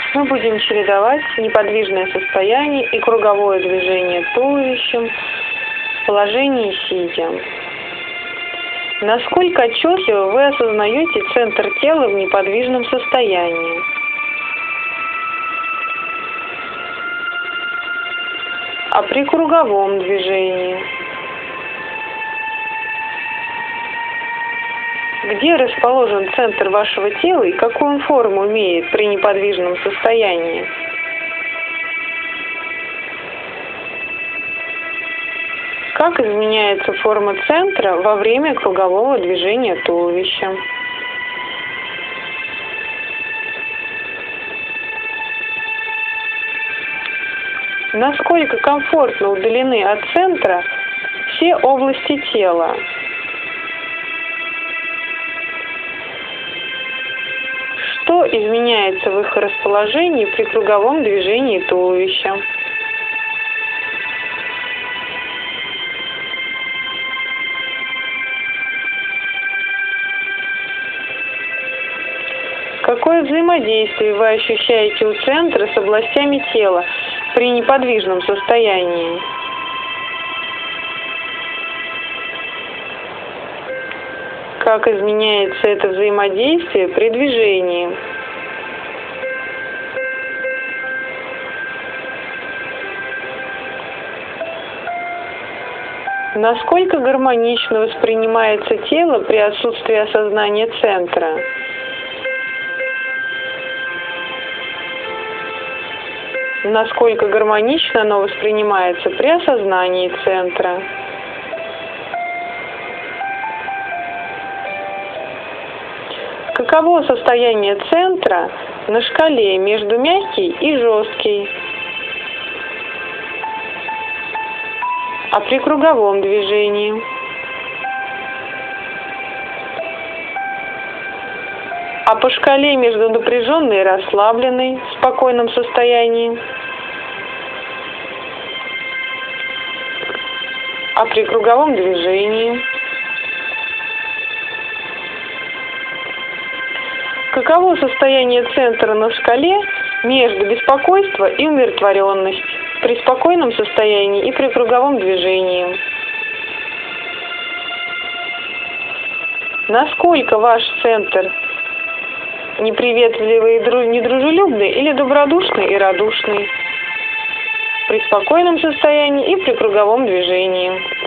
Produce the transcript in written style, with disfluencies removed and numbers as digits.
Мы будем чередовать неподвижное состояние и круговое движение туловищем в положении сидя. Насколько отчетливо вы осознаете центр тела в неподвижном состоянии? А при круговом движении? Где расположен центр вашего тела и какую он форму имеет при неподвижном состоянии? Как изменяется форма центра во время кругового движения туловища? Насколько комфортно удалены от центра все области тела? Что изменяется в их расположении при круговом движении туловища? Какое взаимодействие вы ощущаете у центра с областями тела при неподвижном состоянии? Как изменяется это взаимодействие при движении? Насколько гармонично воспринимается тело при отсутствии осознания центра? Насколько гармонично оно воспринимается при осознании центра? Каково состояние центра на шкале между мягкий и жесткий? А при круговом движении? А по шкале между напряженной и расслабленной в спокойном состоянии? А при круговом движении? Каково состояние центра на шкале между беспокойство и умиротворенность при спокойном состоянии и при круговом движении? Насколько ваш центр неприветливый и недружелюбный или добродушный и радушный при спокойном состоянии и при круговом движении?